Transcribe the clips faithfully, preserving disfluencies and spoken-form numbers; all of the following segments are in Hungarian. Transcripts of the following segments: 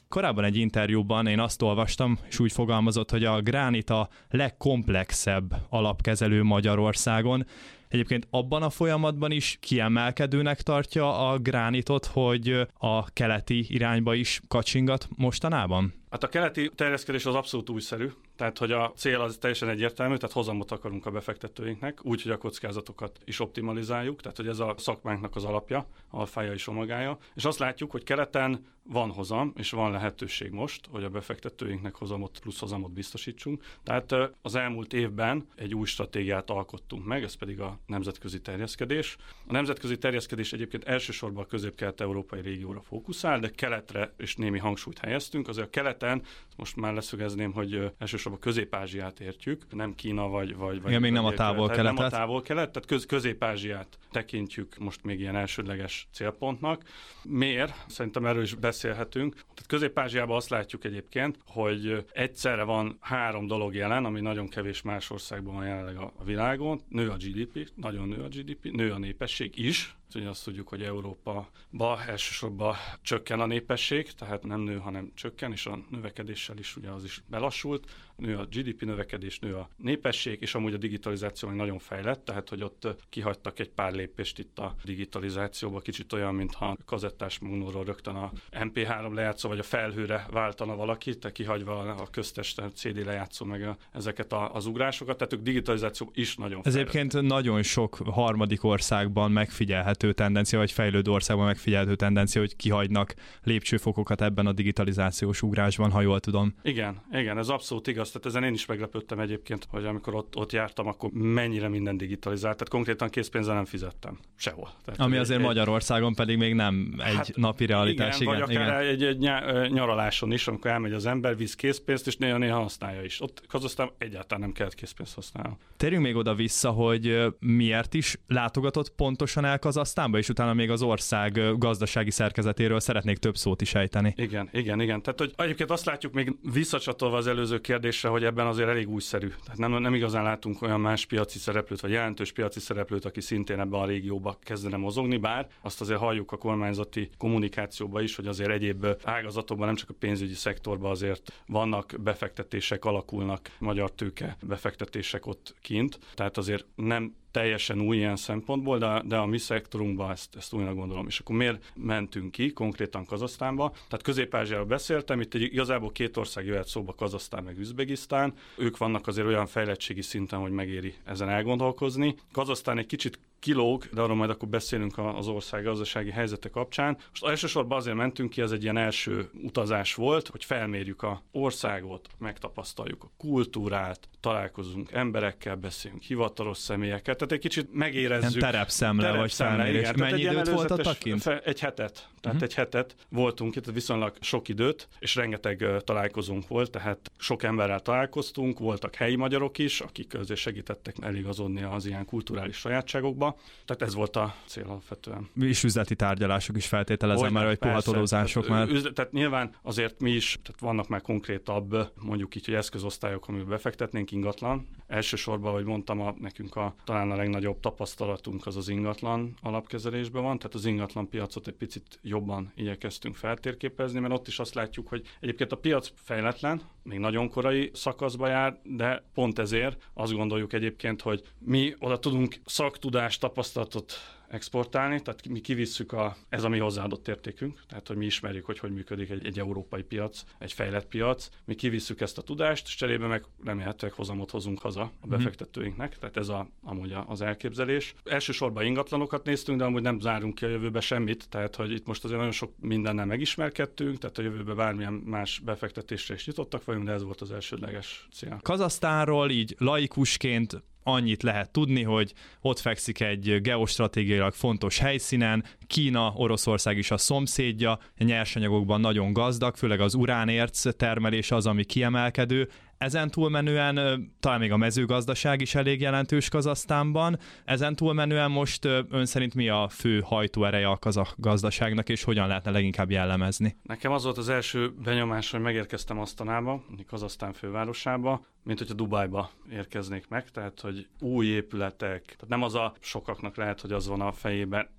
Korábban egy interjúban én azt olvastam, és úgy fogalmazott, hogy a gránit a legkomplexebb alapkezelő Magyarországon. Egyébként abban a folyamatban is kiemelkedőnek tartja a gránitot, hogy a keleti irányba is kacsingat mostanában? Hát a keleti terjeszkedés az abszolút újszerű, tehát hogy a cél az teljesen egyértelmű, tehát hozamot akarunk a befektetőinknek, úgy, hogy a kockázatokat is optimalizáljuk, tehát hogy ez a szakmánknak az alapja, alfája és omegája, és azt látjuk, hogy keleten van hozam, és van lehetőség most, hogy a befektetőinknek hozamot plusz hozamot biztosítsunk. Tehát az elmúlt évben egy új stratégiát alkottunk meg, ez pedig a nemzetközi terjeszkedés. A nemzetközi terjeszkedés egyébként elsősorban a közép-kelet-európai régióra fókuszál, de keletre is némi hangsúlyt helyeztünk. Azért a keleten, most már leszögezném, hogy elsősorban Közép-Ázsiát értjük, nem Kína vagy... vagy, vagy Igen, még nem a távol-keletet. Nem a távol-kelet, tehát köz, Közép-Ázsiát tekintjük most még ilyen elsődleges célpontnak. Miért? Szerintem erről is beszélhetünk. Tehát Közép-Ázsiában azt látjuk egyébként, hogy egyszerre van három dolog jelen, ami nagyon kevés más országban van jelenleg a világon. Nő a gé dé pé, nagyon nő a gé dé pé, nő a népesség is. Ugye azt tudjuk, hogy Európában elsősorban csökken a népesség, tehát nem nő, hanem csökken, és a növekedéssel is ugye az is belassult. Nő a gé dé pé növekedés, nő a népesség, és amúgy a digitalizáció meg nagyon fejlett, tehát hogy ott kihagytak egy pár lépést itt a digitalizációba, kicsit olyan, mintha kazettás magnóról rögtön a em pé három lejátszó, vagy a felhőre váltana valaki, tehát kihagyva a köztes cé dé lejátszó meg a, ezeket a, az ugrásokat, tehát ők digitalizáció is nagyon fejlett. Ez egyébként nagyon sok harmadik országban megfigyelhető tendencia, vagy fejlődő országban megfigyelhető tendencia, hogy kihagynak lépcsőfokokat ebben a digitalizációs ugrásban, ha jól tudom. Igen, igen, ez abszolút igaz. Tehát ezen én is meglepődtem egyébként, hogy amikor ott, ott jártam, akkor mennyire minden digitalizált. Tehát konkrétan készpénzzel nem fizettem. Sehol. Tehát Ami azért egy, Magyarországon pedig még nem egy hát, napi realitás. Igen, igen, vagy akár igen. egy, egy nyaraláson is, amikor elmegy az ember, visz készpénzt, és néha-néha használja is. Ott Kazahsztánban egyáltalán nem kellett készpénzt használni. Térjünk még oda-vissza, hogy miért is látogatott pontosan el Kazahsztánba, és utána még az ország gazdasági szerkezetéről szeretnék több szót is ejteni. Igen, igen, igen. Tehát, hogy egyébként azt látjuk még visszacsatolva az előző kérdésre, hogy ebben azért elég újszerű. Tehát nem, nem igazán látunk olyan más piaci szereplőt, vagy jelentős piaci szereplőt, aki szintén ebben a régióban kezdene mozogni, bár azt azért halljuk a kormányzati kommunikációban is, hogy azért egyéb ágazatokban, nem csak a pénzügyi szektorban azért vannak befektetések, alakulnak magyar tőke befektetések ott kint. Tehát azért nem teljesen új ilyen szempontból, de, de a mi szektorunkban ezt, ezt újnak gondolom. És akkor miért mentünk ki, konkrétan Kazahsztánba? Tehát Közép-Ázsiáról beszéltem, itt egy, igazából két ország jöhet szóba, Kazahsztán meg Üzbegisztán. Ők vannak azért olyan fejlettségi szinten, hogy megéri ezen elgondolkozni. Kazahsztán egy kicsit kilóg, de arról majd akkor beszélünk az ország gazdasági helyzete kapcsán. Most elsősorban azért mentünk ki, ez egy ilyen első utazás volt, hogy felmérjük az országot, megtapasztaljuk a kultúrát, találkozunk emberekkel, beszélünk hivatalos személyekkel, tehát egy kicsit megérezzük. Ilyen terepszemle, terep vagy felmérés. Igen, mennyi időt voltatok kint? Egy hetet. Tehát uh-huh. egy hetet voltunk itt, viszonylag sok időt, és rengeteg találkozónk volt, tehát sok emberrel találkoztunk, voltak helyi magyarok is, akik azért segítettek eligazodni az ilyen kulturális sajátságokba. Tehát ez volt a cél alapvetően. És üzleti tárgyalások is feltételezem már, vagy puhatolózások már. Üzlet, tehát nyilván azért mi is, tehát vannak már konkrétabb, mondjuk így, hogy eszközosztályok, amiben befektetnénk ingatlan. Elsősorban, ahogy mondtam, a, nekünk a, talán a legnagyobb tapasztalatunk az az ingatlan alapkezelésben van, tehát az ingatlan piacot egy picit jobban igyekeztünk feltérképezni, mert ott is azt látjuk, hogy egyébként a piac fejletlen, még nagyon korai szakaszba jár, de pont ezért azt gondoljuk egyébként, hogy mi oda tudunk szaktudást, tapasztalatot exportálni, tehát mi kivisszük a, ez a mi hozzáadott értékünk, tehát hogy mi ismerjük, hogy hogy működik egy, egy európai piac, egy fejlett piac, mi kivisszük ezt a tudást, és cserébe meg remélhetőleg hozamot hozunk haza a befektetőinknek, tehát ez a, amúgy az elképzelés. Elsősorban ingatlanokat néztünk, de amúgy nem zárunk ki a jövőbe semmit, tehát hogy itt most azért nagyon sok mindennel megismerkedtünk, tehát a jövőben bármilyen más befektetésre is nyitottak vagyunk, de ez volt az elsődleges cél. Kazahsztánról így laikusként annyit lehet tudni, hogy ott fekszik egy geostratégiailag fontos helyszínen, Kína, Oroszország is a szomszédja, a nyersanyagokban nagyon gazdag, főleg az uránérc termelés az, ami kiemelkedő. Ezen túlmenően talán még a mezőgazdaság is elég jelentős Kazahsztánban. Ezen túlmenően most ön szerint mi a fő hajtóereje a kazah gazdaságnak, és hogyan lehetne leginkább jellemezni? Nekem az volt az első benyomás, hogy megérkeztem Asztanába, Kazahsztán fővárosába, mint hogyha Dubajba érkeznék meg, tehát hogy új épületek, tehát nem az a sokaknak lehet, hogy az van a fejében,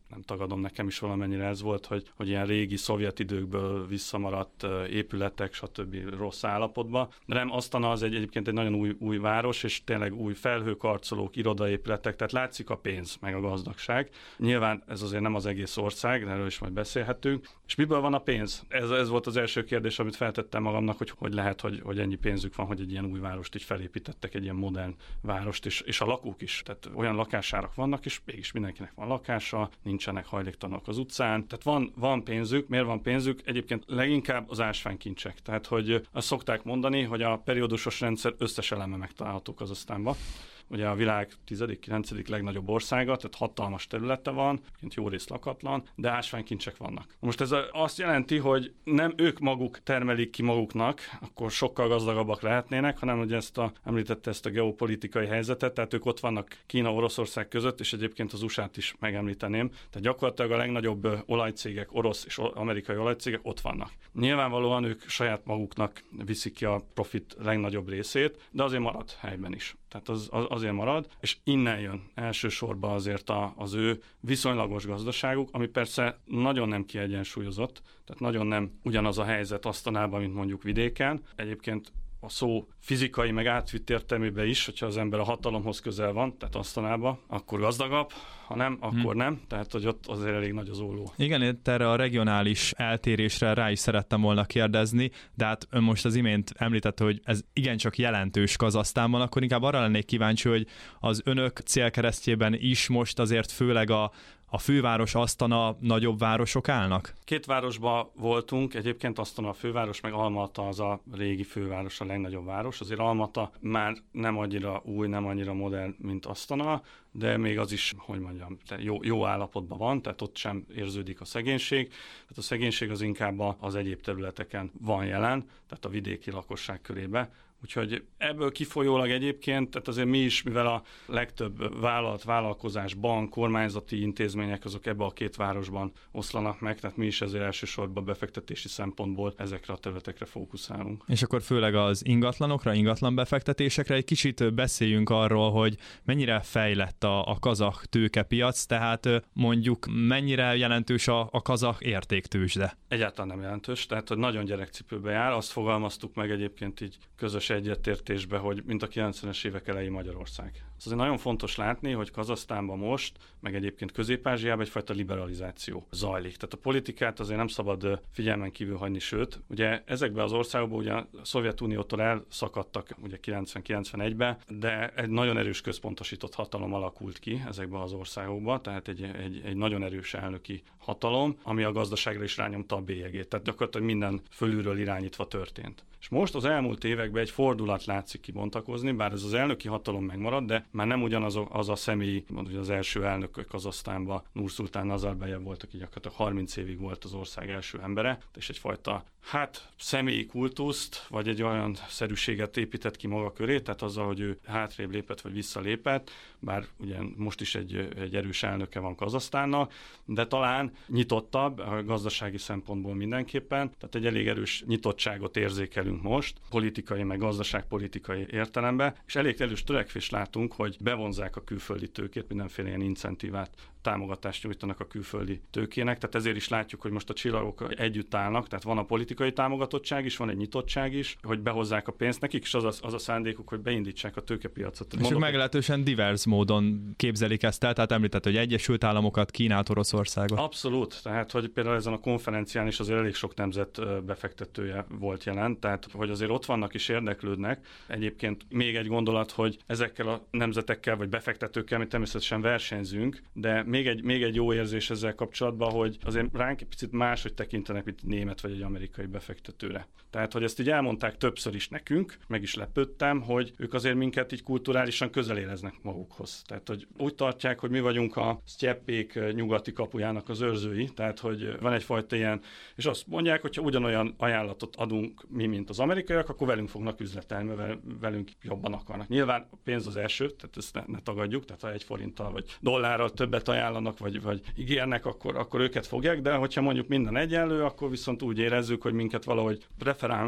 nem tagadom, nekem is valamennyire ez volt, hogy, hogy ilyen régi szovjet időkből visszamaradt épületek, stb. Rossz állapotban. De nem, Asztana az egy, egyébként egy nagyon új, új város, és tényleg új felhőkarcolók, irodaépületek, tehát látszik a pénz, meg a gazdagság. Nyilván ez azért nem az egész ország, de erről is majd beszélhetünk. És miből van a pénz? Ez, ez volt az első kérdés, amit feltettem magamnak, hogy hogy lehet, hogy, hogy ennyi pénzük van, hogy egy ilyen új várost így felépítettek, egy ilyen modern várost, és, és a lakók is. Tehát olyan lakásárak vannak, és mégis mindenkinek van lakása, nincsenek hajléktalanok az utcán. Tehát van, van pénzük. Miért van pénzük? Egyébként leginkább az ásványkincsek. Tehát, hogy azt szokták mondani, hogy a periódusos rendszer összes eleme megtalálható Kazahsztánban. Ugye a világ tizedik, kilencedik legnagyobb országa, tehát hatalmas területe van, jó rész lakatlan, de ásványkincsek vannak. Most ez azt jelenti, hogy nem ők maguk termelik ki maguknak, akkor sokkal gazdagabbak lehetnének, hanem ugye ezt a, említette ezt a geopolitikai helyzetet, tehát ők ott vannak Kína, Oroszország között, és egyébként az u es á-t is megemlíteném. Tehát gyakorlatilag a legnagyobb olajcégek, orosz és amerikai olajcégek ott vannak. Nyilvánvalóan ők saját maguknak viszik ki a profit legnagyobb részét, de azért marad helyben is. Tehát az, az azért marad, és innen jön elsősorban azért a, az ő viszonylagos gazdaságuk, ami persze nagyon nem kiegyensúlyozott, tehát nagyon nem ugyanaz a helyzet Asztanában, mint mondjuk vidéken. Egyébként a szó fizikai meg átvitt értelmében is, hogyha az ember a hatalomhoz közel van, tehát Asztanába, akkor gazdagabb, ha nem, akkor hmm. nem, tehát hogy ott azért elég nagy az olló. Igen, itt erre a regionális eltérésre rá is szerettem volna kérdezni, de hát ön most az imént említette, hogy ez igencsak jelentős Kazahsztánban, akkor inkább arra lennék kíváncsi, hogy az önök célkeresztjében is most azért főleg a A főváros, Asztana, nagyobb városok állnak? Két városban voltunk, egyébként Asztana a főváros, meg Almata az a régi főváros, a legnagyobb város. Azért Almata már nem annyira új, nem annyira modern, mint Asztana, de még az is, hogy mondjam, jó, jó állapotban van, tehát ott sem érződik a szegénység. Tehát a szegénység az inkább az egyéb területeken van jelen, tehát a vidéki lakosság körébe. Úgyhogy ebből kifolyólag egyébként, tehát azért mi is, mivel a legtöbb vállalat, vállalkozás, bank, kormányzati intézmények azok ebbe a két városban oszlanak meg, tehát mi is ezért elsősorban befektetési szempontból ezekre a területekre fókuszálunk. És akkor főleg az ingatlanokra, ingatlan befektetésekre egy kicsit beszéljünk arról, hogy mennyire fejlett a, a kazah tőkepiac, tehát mondjuk mennyire jelentős a, a kazah értéktőzsde? Egyáltalán nem jelentős, tehát hogy nagyon gyerekcipőbe jár, azt fogalmaztuk meg egyébként így közös egyetértésbe, hogy mint a kilencvenes évek elejé Magyarország. Ez azért nagyon fontos látni, hogy Kazahsztánban most, meg egyébként Közép-Ázsiában egyfajta liberalizáció zajlik. Tehát a politikát azért nem szabad figyelmen kívül hagyni, sőt, ugye ezekben az országokban ugye a Szovjetuniótól elszakadtak ugye kilencven-kilencvenegyben, de egy nagyon erős központosított hatalom alakult ki ezekben az országokban, tehát egy, egy, egy nagyon erős elnöki hatalom, ami a gazdaságra is rányomta a bélyegét. Tehát gyakorlatilag minden fölülről irányítva történt. És most az elmúlt években egy fordulat látszik kibontakozni, bár ez az elnöki hatalom megmarad, de már nem ugyanaz a, az a személy, mondjuk az első elnök Kazahsztánban, Nurszultán Nazarbayev volt, aki gyakorlatilag harminc évig volt az ország első embere, és egyfajta hát személyi kultuszt, vagy egy olyan szerűséget épített ki maga köré, tehát azzal, hogy ő hátrébb lépett, vagy visszalépett, bár ugye most is egy, egy erős elnöke van Kazahsztánnak, de talán nyitottabb a gazdasági szempontból mindenképpen, tehát egy elég erős nyitottságot érzékelünk most, politikai, meg gazdaságpolitikai értelemben, és elég erős törekvést látunk, hogy bevonzák a külföldi tőkét, mindenféle ilyen incentívát, támogatást nyújtanak a külföldi tőkének, tehát ezért is látjuk, hogy most a csillagok együtt állnak, tehát van a politikai támogatottság is, van egy nyitottság is, hogy behozzák a pénzt, nekik is az a, az a szándékuk, hogy beindítsák a tőkepiacot. És ők meglehetősen divers módon képzelik ezt el, tehát említett, hogy Egyesült Államokat, Kínát, Oroszországot. Abszolút, tehát hogy például ezen a konferencián is azért elég sok nemzet befektetője volt jelen, tehát hogy azért ott vannak és érdeklődnek. Egyébként még egy gondolat, hogy ezekkel a nemzetekkel vagy befektetőkkel mi természetesen versenyzünk, de még egy, még egy jó érzés ezzel kapcsolatban, hogy azért ránk egy picit máshogy tekintenek, mint német vagy egy amerikai befektetőre. Tehát, hogy ezt így elmondták többször is nekünk, meg is lepődtem, hogy ők azért minket így kulturálisan közel éreznek magukhoz. Tehát, hogy úgy tartják, hogy mi vagyunk a sztyeppék nyugati kapujának az őrzői, tehát, hogy van egyfajta ilyen, és azt mondják, hogy ha ugyanolyan ajánlatot adunk mi, mint az amerikaiak, akkor velünk fognak üzletelni, mert velünk jobban akarnak. Nyilván a pénz az első, tehát ezt ne, ne tagadjuk, tehát ha egy forinttal vagy dollárral többet ajánlanak, vagy, vagy ígérnek, akkor, akkor őket fogják, de hogyha mondjuk minden egyenlő, akkor viszont úgy érezzük, hogy minket valahogy preferálnak,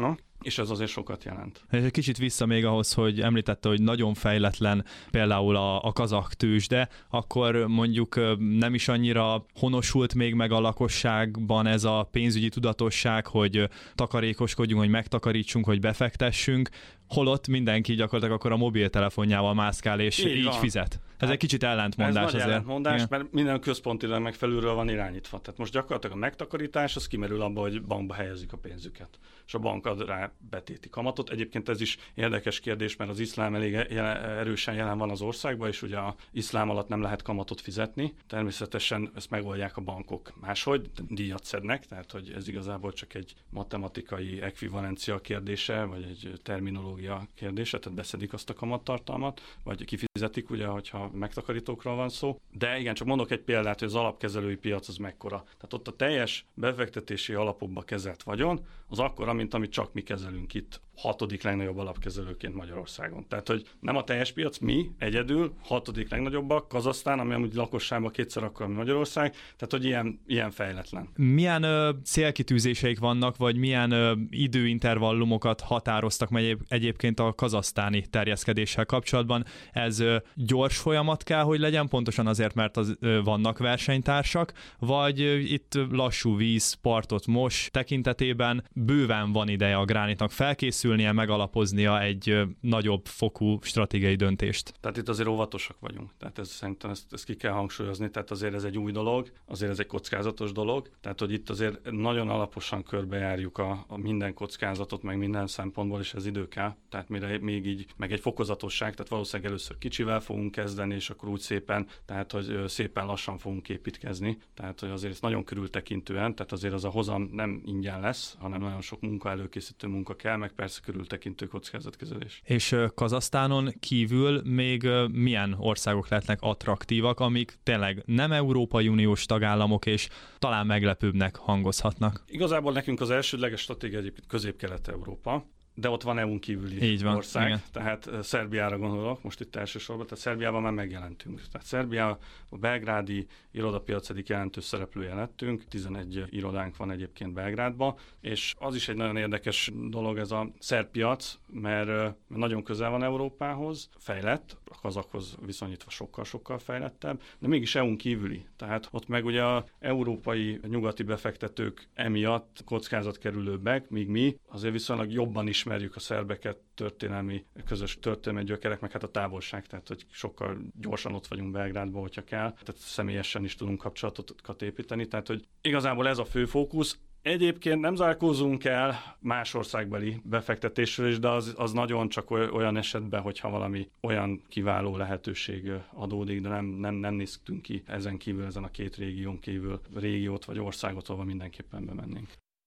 és ez azért sokat jelent. És egy kicsit vissza még ahhoz, hogy említette, hogy nagyon fejletlen például a, a kazakh tőzsde, akkor mondjuk nem is annyira honosult még meg a lakosságban ez a pénzügyi tudatosság, hogy takarékoskodjunk, hogy megtakarítsunk, hogy befektessünk, holott mindenki gyakorlatilag akkor a mobiltelefonjával mászkál és így, így fizet. Ez hát egy kicsit ellentmondás ez azért. Ez nagy ellentmondás, igen. Mert minden központilag meg felülről van irányítva. Tehát most gyakorlatilag a megtakarítás az kimerül abba, hogy bankba helyezik a pénzüket. És a bank ad rá betéti kamatot. Egyébként ez is érdekes kérdés, mert az iszlám elég erősen jelen van az országban, és ugye az iszlám alatt nem lehet kamatot fizetni. Természetesen ezt megoldják a bankok máshogy, díjat szednek, tehát hogy ez igazából csak egy matematikai ekvivalencia kérdése, vagy egy terminológia kérdése, tehát beszedik azt a kamattartalmat, vagy kifizetik, ugye, hogyha megtakarítókról van szó. De igen, csak mondok egy példát, hogy az alapkezelői piac az mekkora. Tehát ott a teljes befektetési alapokba kezelt vagyon, az akkora, mint amit csak mi kezelünk itt, hatodik legnagyobb alapkezelőként Magyarországon. Tehát, hogy nem a teljes piac, mi egyedül, hatodik legnagyobbak, Kazahsztán, ami amúgy lakosságban kétszer akkora, mint Magyarország, tehát, hogy ilyen, ilyen fejletlen. Milyen ö, célkitűzéseik vannak, vagy milyen ö, időintervallumokat határoztak meg egyéb, egyébként a kazahsztáni terjeszkedéssel kapcsolatban? Ez ö, gyors folyamat kell, hogy legyen, pontosan azért, mert az, ö, vannak versenytársak, vagy ö, itt lassú víz, partot mos tekintetében bőven van ideje a Gránitnak felkészülnie, megalapoznia egy ö, nagyobb fokú stratégiai döntést. Tehát itt azért óvatosak vagyunk. Tehát ez, szerintem ezt, ezt ki kell hangsúlyozni, tehát azért ez egy új dolog, azért ez egy kockázatos dolog, tehát hogy itt azért nagyon alaposan körbejárjuk a, a minden kockázatot, meg minden szempontból, és ez idő kell, tehát mire még így, meg egy fokozatosság, tehát valószínűleg először kicsivel fogunk kezdeni, és akkor úgy szépen, tehát hogy szépen lassan fogunk építkezni, tehát hogy azért ez nagyon körültekintően, tehát azért az a hozam nem ingyen lesz, hanem nagyon sok munka, előkészítő munka kell, meg persze körültekintő kockázatkezelés. És Kazahsztánon kívül még milyen országok lehetnek attraktívak, amik tényleg nem Európai Uniós tagállamok, és talán meglepőbbnek hangozhatnak? Igazából nekünk az elsődleges stratégia egyébként Közép-Kelet-Európa, de ott van é u-n kívüli van, ország, igen. Tehát Szerbiára gondolok, most itt elsősorban, tehát Szerbiában már megjelentünk. Tehát Szerbia, a belgrádi irodapiac egyik jelentős szereplője lettünk, tizenegy irodánk van egyébként Belgrádban, és az is egy nagyon érdekes dolog ez a szerb piac, mert nagyon közel van Európához, fejlett, a kazakhoz viszonyítva sokkal-sokkal fejlettebb, de mégis é u-n kívüli. Tehát ott meg ugye az európai nyugati befektetők emiatt kockázatkerülőbbek, míg mi azért viszonylag jobban ismerjük a szerbeket, történelmi, közös történelmi gyökerek, meg hát a távolság, tehát hogy sokkal gyorsan ott vagyunk Belgrádban, hogyha kell, tehát személyesen is tudunk kapcsolatokat építeni, tehát hogy igazából ez a fő fókusz. Egyébként nem zárkózunk el más országbeli befektetésről is, de az, az nagyon csak olyan esetben, hogyha valami olyan kiváló lehetőség adódik, de nem, nem, nem néztünk ki ezen kívül, ezen a két régión kívül régiót vagy országot, ahol mindenképpen bemennénk.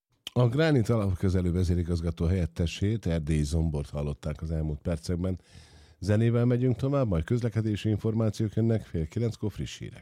A Gránit alapkezelő vezérigazgató helyettesét, Erdélyi Zombort hallották az elmúlt percekben. Zenével megyünk tovább, majd közlekedési információk jönnek, fél kilenckor friss hírek.